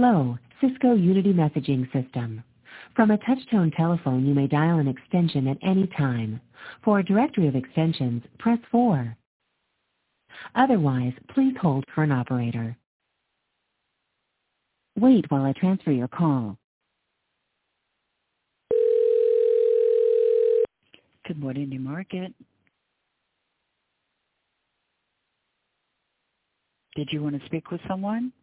Hello, Cisco Unity Messaging System. From a touch-tone telephone, you may dial an extension at any time. For a directory of extensions, press 4. Otherwise, please hold for an operator. Wait while I transfer your call. Good morning, New Market. Did you want to speak with someone?